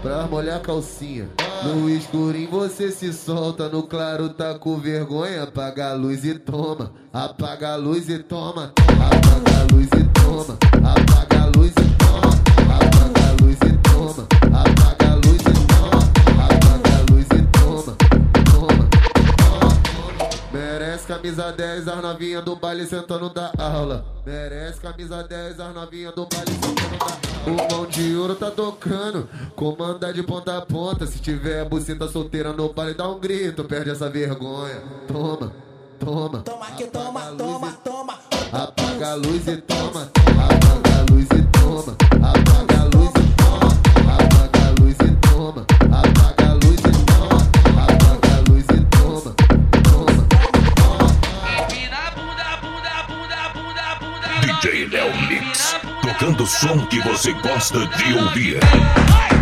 pra molhar a calcinha. No escurinho você se solta, no claro tá com vergonha. Apaga a luz e toma, apaga a luz e toma, apaga a luz e toma, apaga a luz e toma, apaga a luz e toma, apaga a luz e toma, apaga a luz e toma, toma, toma. Merece camisa 10, as novinhas do baile sentando da aula. Merece camisa 10, as novinhas do baile sentando da aula. O mão de ouro tá tocando, comanda de ponta a ponta. Se tiver buceta solteira no baile, dá um grito, perde essa vergonha. Toma, toma, toma que toma, toma, toma. Apaga a luz e toma, apaga a luz e toma, apaga a luz e toma, apaga a luz e toma, apaga a luz e toma, apaga a luz e toma, toma, toma. Empina a bunda, bunda, bunda, bunda, bunda. DJ Léo Mix, tocando o som que você gosta de ouvir. Ai!